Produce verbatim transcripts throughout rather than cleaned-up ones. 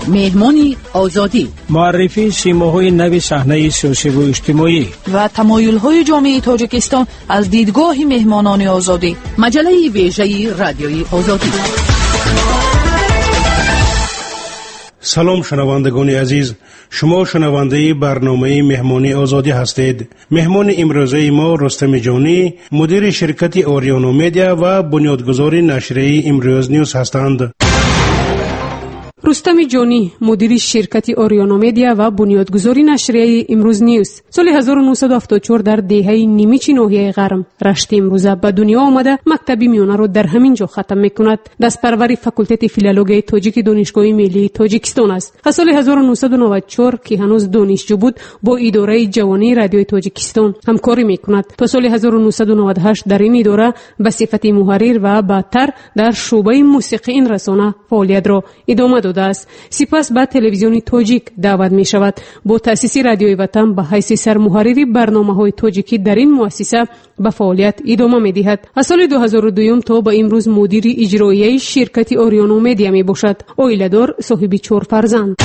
مهمانی آزادی، معرفی سیماهای نو صحنه سیاسی و اجتماعی و تمایل‌های جامعه تاجیکستان از دیدگاه مهمانان آزادی. مجله ویژه رادیوی آزادی. سلام شنوندگان عزیز، شما شنونده برنامه مهمانی آزادی هستید. مهمان امروزه ما رستم جانی، مدیر شرکت آریانا میدیا و بنیادگذار نشریه امروز نیوز هستند. رستم جانی، مدیر شرکت آریانا میدیا و بنیادگذار نشریه امروز نیوز، سال هزار و نهصد و هفتاد و چهار در دهه نیمچه ناحیه غرب رشت امروزه به دنیا آمده. مکتب میانه را در همین جا ختم میکند. دستپرور فاکولته فیلولوژی تاجیک دانشگاه ملی تاجیکستان است. از سال هزار و نهصد و نود و چهار که هنوز دانشجو بود با اداره جوانی رادیوی تاجیکستان همکاری میکند. تا سال هزار و نهصد و نود و هشت در این اداره به صفت محرر و بعدتر در شعبه موسیقی این رسانه فعالیت را ادامه داده است. سپس به تلویزیون تاجیک دعوت می شود. با تأسیس رادیوی وطن به حیث سرمحرری برنامه‌های تاجیکی در این مؤسسه به فعالیت ادامه می دهد. از سال دو هزار و دو تا به امروز مدیر اجرایی شرکت آریانا میدیا می باشد. عائله‌دار، صاحب چهار فرزند.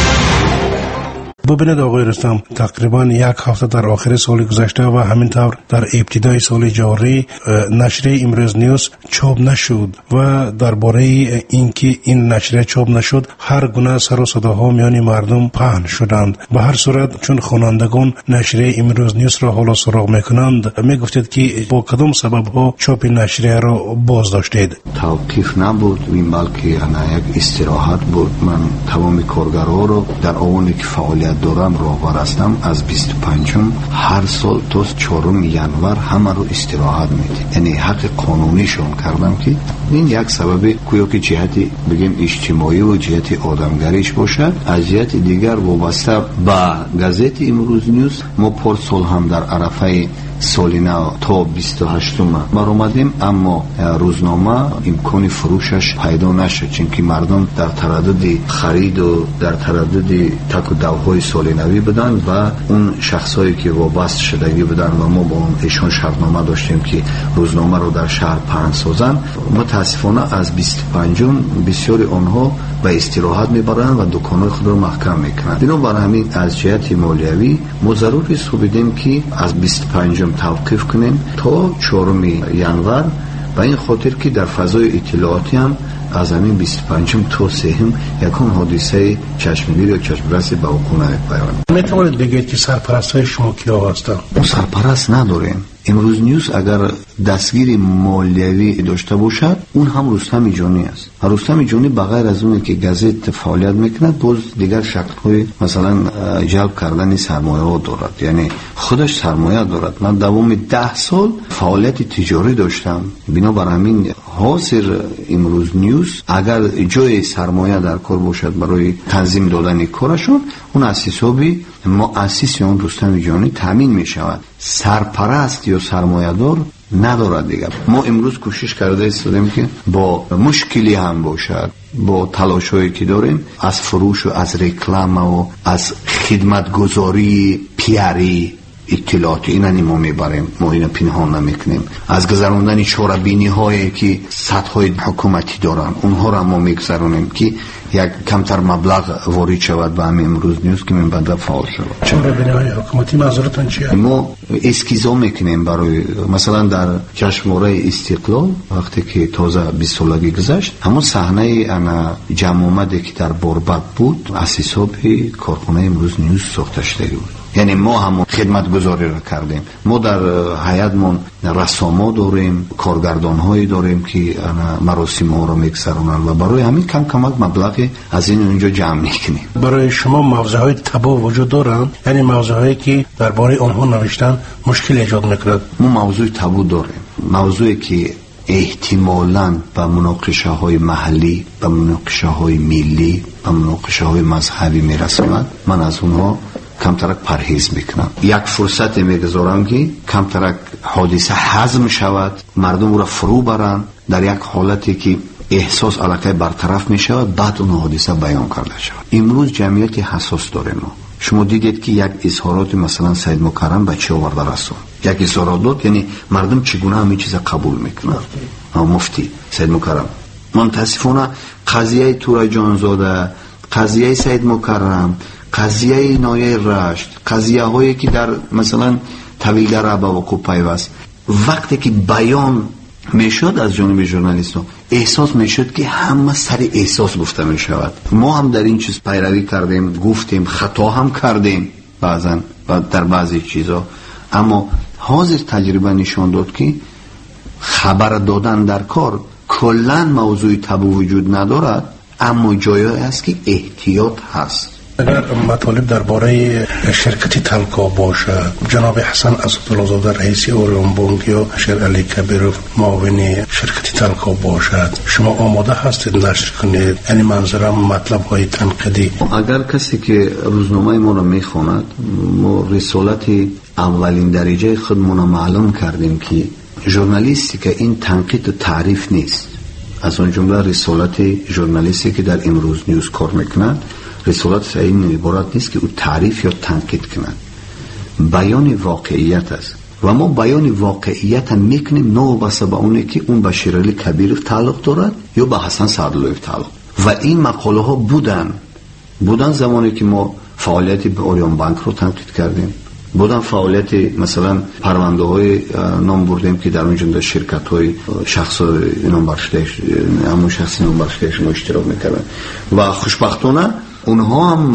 ببینید آقای رستم، تقریبا یک هفته در آخر سال گذشته و همینطور در ابتدای سال جاری نشریه امروز نیوز چاپ نشد و درباره اینکه این نشریه چاپ نشد هر گونه سر و صداها میان مردم پهن شدند. به هر صورت چون خوانندگان نشریه امروز نیوز را حالا سراغ میکنند، میگفتید که با کدام سبب ها چاپ نشریه را باز داشتید؟ توقیف نبود، این بلکه یک استراحت بود. من تمام کارگرها رو در آونی که فعالیت دورم راهبر هستم از بیست و پنجم هر سال تا چهارم ینور همه رو استراحت میده. یعنی حق قانونیشون کردم که این یک سبب کویا که جهتی بگیم اجتماعی و جهتی آدمگریش باشد. از جهت دیگر وابسته به گازت امروز نیوز ما پر سال هم در عرفه سالینا تا بیست و هشتم بر اومدیم، اما روزنامه امکان فروشش پیدا نشد، چون که مردم در تردد خرید و در تردد تک و دوهای سالینوی بودن و اون شخصایی که وابسته شدگی بودن و ما با اون ایشون شرطنامه داشتیم که روزنامه رو در شهر پهن سازن. متاسفانه از بیست و پنجم بسیاری آنها به استراحت میبرند و دکانهای خود رو محکم میکنند. اینو برای همین از جهت مالیوی ما ضروری سوبیدیم که از بیست و پنجم توقیف کنیم تا چهارم ینور، و این خاطر که در فضای اطلاعاتی هم از همین بیست و پنجم تا سوم یکان حادثه چشمگیر یا چشمرسی به وقوع نیفتاد. میتوانید بگید که سرپرستای شما کیا هستند؟ ما سرپرست نداریم. امروز نیوز اگر دستگیر مالیوی داشته باشد اون هم رستم جانی است. رستم جانی بغیر از اون که گازت فعالیت میکند باز دیگر شکل‌های مثلا جلب کردن سرمایه ها دارد، یعنی خودش سرمایه دارد. من دوام ده سال فعالیت تجاری داشتم، بنابر همین حاضر امروز نیوز اگر جای سرمایه در کار باشد برای تنظیم دادن کارشون، اون از حسابی مؤسس اون رستم جانی تامین می شود. سرپرست یا سرمایه‌دار ندارد دیگر. ما امروز کوشش کرده استادیم که با مشکلی هم باشد، با تلاش‌هایی که داریم از فروش و از رکلام و از خدمتگزاری پیاری اطلاعاتی اینا ما میبریم، ما اینا پنهان نمیکنیم. از گذراندن چاره‌بینی هایی که سطح های حکومتی دارن اونها را ما میگذرونیم که یک کمتر مبلغ وارد شود به همین امروز نیوز که من بعد فعال شود. چاره‌بینی های حکومتی منظورتون چیه؟ ما اسکیزا میکنیم برای مثلا در جشنواره استقلال وقتی که تازه بیست سالگی گذشت، همون صحنه انا جمع آمده که در باربد بود از حساب کارخانه امروز نیوز ساخته شده بود. یعنی ما همون خدمت گذاری را کردیم. ما در هیئتمون رساما داریم، کارگردان هایی داریم که مراسم ها را میگذرونن و برای همین کم کمک مبلغ از این اونجا جمع میکنیم. برای شما موضوع های تبو وجود دارن؟ یعنی موضوع هایی که درباره آنها نوشتن مشکل ایجاد میکنند؟ ما موضوع تبو داریم، موضوعی که احتمالاً به مناقشه های محلی، به مناقشه های ملی، به مناقشه های مذهبی میرسوند. من از اونها کمترک پرهیز میکنم. یک فرصت میگذارم که کمترک حادثه هضم شود، مردم را فرو برن در یک حالتی که احساس علاقه برطرف میشود، بعد اون حادثه بیان کرده شود. امروز جمعیت حساس داریم. ما شما دیدید که یک اظهارات مثلا سید مکرم به چی آورده رسون، یک اظهارات یعنی مردم چگونه همین چیز قبول میکنن. مفتی سید مکرم متاسفانه قضیه تورای جانزاده، قضیه سید مکرم، قضیه نایه رشت، قضیه هایی که در مثلا طویله را به وقوع پیوست، وقتی که بیان میشد از جانب ژورنالیستان احساس میشد که همه سر احساس گفته میشود. ما هم در این چیز پیروی کردیم، گفتیم، خطا هم کردیم بعضا در بعضی چیزا، اما حاضر تجربه نشان داد که خبر دادن در کار کلا موضوع تابو وجود ندارد، اما جایی است که احتیاط هست. اگر مطالب درباره شرکت تلکا باشد، جناب حسن اسدالله زاده رئیس اوریون بانک یا شیر علی کبیرов معاون شرکت تلکا باشد، شما آماده هستید نشر کنید؟ یعنی منظورم مطلب های تنقیدی. اگر کسی که روزنامه ما را میخواند، ما رسالت اولین درجه خودمون را معلوم کردیم که ژورنالیستی که این تنقید و تعریف نیست. از اون جمله رسالت ژورنالیستی که در امروز نیوز کار میکنند، رسالت این عبارت نیست که او تعریف یا تنقید کنند، بیان واقعیت است و ما بیان واقعیت میکنیم، نه بس به اونه که اون به شیر علی کبیرov تعلق دارد یا به حسن اسدالله تعلق. و این مقاله ها بودن بودن زمانی که ما فعالیت به اوریون بانک رو تنقید کردیم، بودن فعالیت مثلا پرونده های نام بردیم که در اونجا شرکت های شخص نام برشتهش همون شخصی نام برشتهش ما اشتراک میکردن و خوشبختانه اونها هم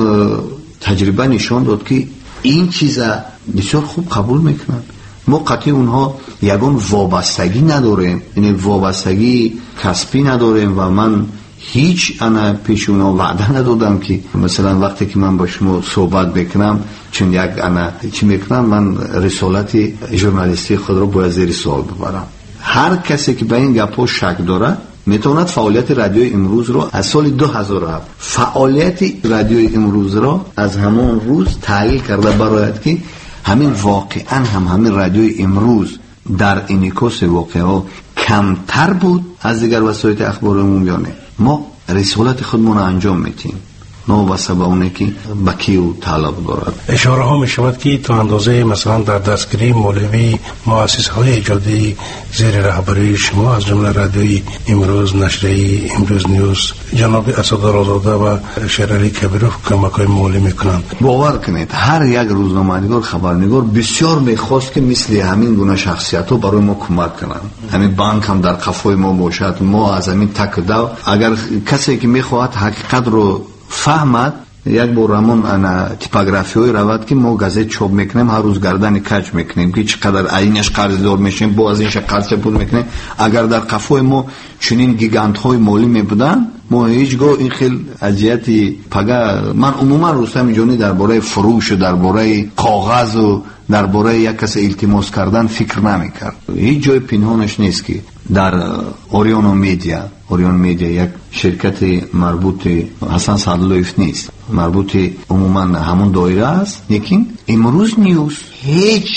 تجربه نشان داد که این چیزا بسیار خوب قبول میکنن. ما قطعی اونها یگان وابستگی نداریم، یعنی وابستگی کسبی نداریم و من هیچ انا پیش اونا وعده ندادم که مثلا وقتی که من با شما صحبت بکنم چون یک انا چی میکنم من رسالت ژورنالیستی خود را باید زیر سوال ببرم. هر کسی که به این گپا شک داره میتواند فعالیت رادیو امروز را از سال دو هزار و هفت فعالیت رادیو امروز را از همون روز تحلیل کرده برایت که همین واقعا هم همین رادیو امروز در انعکاس واقعا کمتر بود از دیگر وسایل اخبار عمومی. ما رسالت خودمون انجام میتیم، نه واسه به اونه که با کیو تعلق دارد. اشاره ها می شود که تا اندازه مثلا در دستگیری مولوی مؤسسه های ایجادی زیر رهبری شما از جمله رادیوی امروز، نشریه امروز نیوز، جناب اسدالله زاده و شیر علی کبیرov کمک های مالی میکنند. باور کنید هر یک روزنامه‌نگار خبرنگار بسیار میخواست که مثل همین گونه شخصیت ها برای ما کمک کنند. همین بانک هم در قفای ما باشد، ما از همین تکدو اگر کسی که میخواهد حقیقت رو فهمد یک بار همون انا تیپوگرافی های روید که ما گازت چوب میکنیم، هر روز گردن کج میکنیم که چقدر اینش قرض دار میشیم، با از اینش قرض پول میکنیم. اگر در قفای ما چنین گیگانت های مالی میبودن ما هیچگاه این خیلی اذیتی پگا. من عموما رستم جانی درباره فروش و درباره کاغذ و درباره یک کس التماس کردن فکر نمیکرد. هیچ جای پنهانش نیست که در اوریون میدیا اوریون میدیا یک شرکت مربوط حسن اسدالله نیست، مربوط عموما همون دایره است، لیکن امروز نیوز هیچ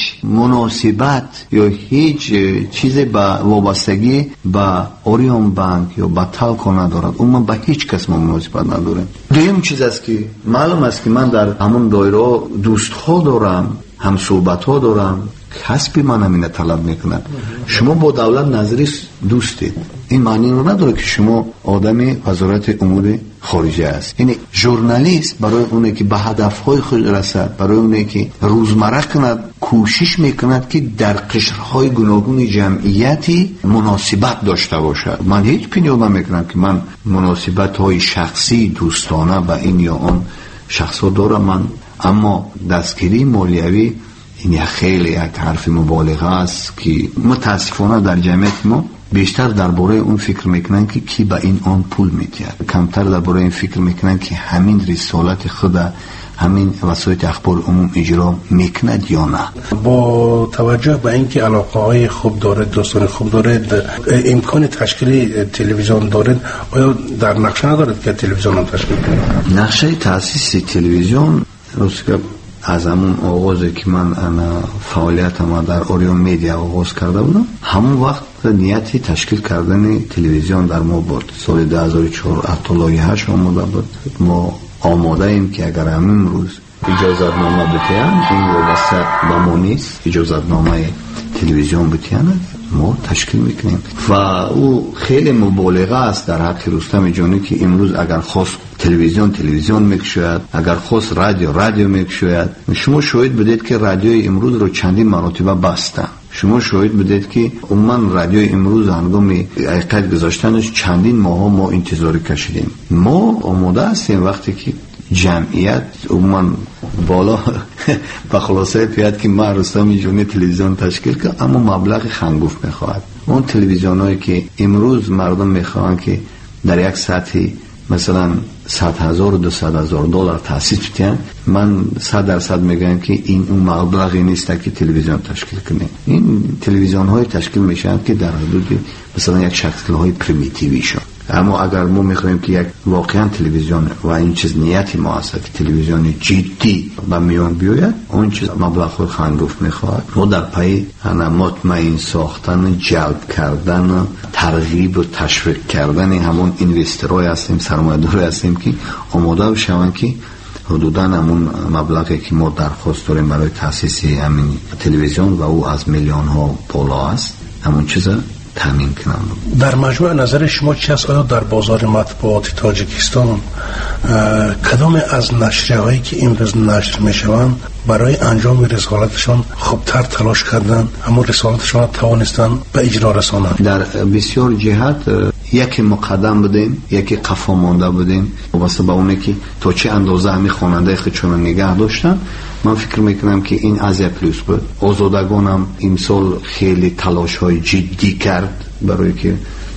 مناسبت یا هیچ چیز با وابستگی با اوریون بانک یا با تلکا ندارد. اون با هیچ کس ما مناسبت نداریم. دویم چیز است که معلوم است که من در همون دایره دوست ها دارم، هم صحبت ها دارم، کسبی من همینه طلب میکنن. شما با دولت نظری دوستید، این معنی رو نداره که شما آدم وزارت امور خارجه است. یعنی ژورنالیست برای اونه که به هدفهای خود رسد، برای اونه که روزمره کند، کوشش میکند که در قشرهای گوناگون جمعیتی مناسبت داشته باشد. من هیچ پنیام نمیکنم که من مناسبت های شخصی دوستانه با این یا آن شخصا دارم من، اما دستگیری مالیوی این خیلی یک حرف مبالغه است که متاسفانه در جمعیت ما بیشتر درباره اون فکر میکنن که کی به این آن پول میتید، کمتر درباره این فکر میکنن که همین رسالت خود همین وسایل اخبار عموم اجرا میکند یا نه. با توجه به اینکه علاقه های خوب دارد، دوستان خوب دارد، امکان تشکیل تلویزیون دارد، آیا در نقشه ندارد که تلویزیون هم تشکیل کنید؟ نقشه تاسیس تلویزیون روزگار از همون آغازی که من فعالیتم در اوریون میدیا آغاز کرده بودم، همون وقت نیتی تشکیل کردن تلویزیون در ما بود. سال دو هزار و چهار اطلاعیه‌اش آماده بود. ما آماده ایم که اگر همین روز اجازت نامه بتیان، این وابسته به ما نیست، اجازت نامه تلویزیون بتیاند، ما تشکیل میکنیم و او خیلی مبالغه است در حق رستم جانی که امروز اگر خواست تلویزیون تلویزیون میکشوید، اگر خواست رادیو رادیو میکشوید. شما شاهد بودید که رادیوی امروز رو چندین مرتبه بستن. شما شاهد بودید که عموما رادیوی امروز هنگام حقیقت گذاشتنش چندین ماه ما انتظار کشیدیم. ما آماده هستیم وقتی که جمعیت عموما بالا به خلاصه پیاد که ما رستم جانی تلویزیون تشکیل که اما مبلغ خنگوف میخواهد. اون تلویزیون هایی که امروز مردم میخواهن که در یک ساعتی مثلا صد هزار و دویست هزار دلار تاسیس بتن، من صد درصد میگم که این اون مبلغی نیست که تلویزیون تشکیل کنه. این تلویزیون های تشکیل میشن که در حدود مثلا یک شکل های پریمیتیوی شون. اما اگر ما میخوایم که یک واقعا تلویزیون و این چیز نیتی ما هست که تلویزیون جدی به میان بیاید، اون چیز مبلغ خنگوف میخواد. ما در پای مطمئن ساختن، جلب کردن، ترغیب و تشویق کردن همون اینوسترهای هستیم، سرمایه‌دار هستیم که آماده بشن که حدوداً همون مبلغی که ما درخواست داریم برای تاسیس همین تلویزیون و او از میلیون ها بالا است، همون چیزا تامین کنم. در مجموع نظر شما چه است؟ آیا در بازار مطبوعات تاجیکستان کدام از نشریه هایی که امروز نشر می شوند برای انجام رسالتشان خوبتر تلاش کردن، اما رسالتشان توانستن به اجرا رسانند؟ در بسیار جهت یکی مقدم بودیم، یکی قفا مانده بودیم واسه با اونه که تا چه اندازه همی خواننده خودشون نگه داشتن. من فکر میکنم که این از پلوس بود. آزادگان هم امسال خیلی تلاش های جدی کرد برای که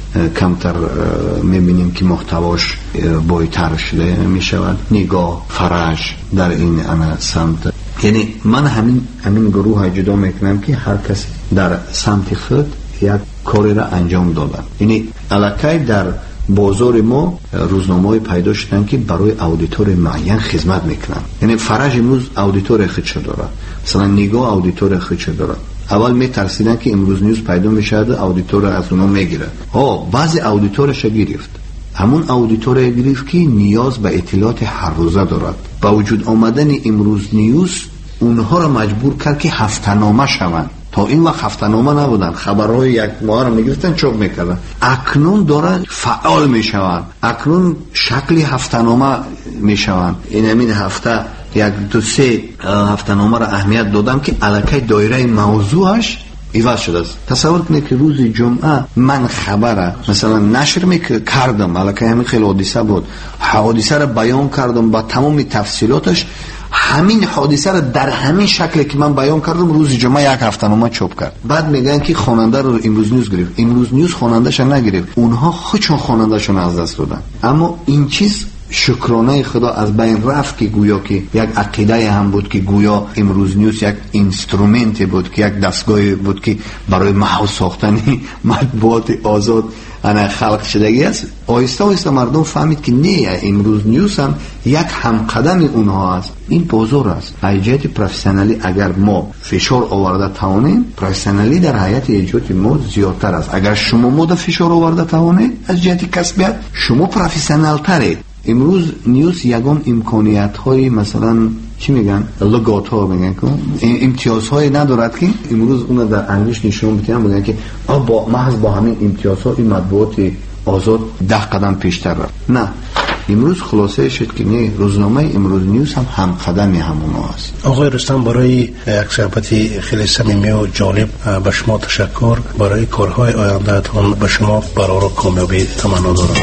کمتر میبینیم که محتواش بایتر شده میشود. نگاه فرش در این انا سمت، یعنی من همین همین گروه های جدا میکنم که هر کس در سمت خود یک کاری را انجام دادن. یعنی علاقه در بازار ما روزنامه‌ای پیدا شدن که برای اودیتور معین خدمت میکنن. یعنی فرج امروز اودیتور خودش داره، مثلا نگاه اودیتور خودش داره. اول میترسیدن که امروز نیوز پیدا میشه اودیتور از اونها میگیره. ها بعضی اودیتورش گرفت، همون اودیتور گرفت که نیاز به اطلاعات هر روزه دارد. با وجود آمدن امروز نیوز اونها را مجبور کرد که هفته‌نامه شوند. تا این وقت هفته‌نامه نبودن، خبرهای یک ماه رو میگرفتن چاپ میکردن. اکنون دارن فعال میشوند، اکنون شکلی هفته‌نامه میشوند. این همین هفته یک دو سه هفته‌نامه را اهمیت دادم که علاقه دایره موضوعش ایواز شده است. تصور کنید که روز جمعه من خبره مثلا نشر میکردم، علاقه همین خیلی حادثه بود، حادثه را بیان کردم با تمام تفصیلاتش. همین حادثه را در همین شکلی که من بیان کردم روز جمعه یک هفته‌نامه چاپ کرد. بعد میگن که خواننده رو امروز نیوز گرفت. امروز نیوز خواننده‌ش نگرفت، اونها خودشون خواننده‌شون از دست دادن. اما این چیز شکرانه خدا از بین رفت که گویا که یک عقیده هم بود که گویا امروز نیوز یک اینسترومنت بود، که یک دستگاه بود که برای محو ساختن مطبوعات آزاد انا خلق شدگی است. آهسته آهسته مردم فهمید که نه، امروز نیوز هم یک همقدم اونها است. این بازار است. حیات پروفسیونالی اگر ما فشار آورده توانیم، پروفسیونالی در حیات ایجاد ما زیادتر است. اگر شما ما در فشار آورده توانید از جهت کسبیت، شما پروفسیونال ترید. امروز نیوز یگان امکانیت های مثلا چی میگن لگات ها میگن که امتیاز های ندارد که امروز اون در انگلیش نشون میدن، میگن که با محض با همین امتیاز ها این مطبوعات آزاد ده قدم پیشتر رفت. نه، امروز خلاصه شد که نه، روزنامه امروز نیوز هم هم قدمی همون است. آقای رستم، برای یک صحبت خیلی صمیمی و جالب به شما تشکر. برای کارهای آیندهتون به شما برای کامیابی تمنا دارم.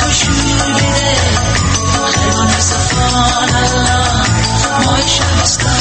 Stop.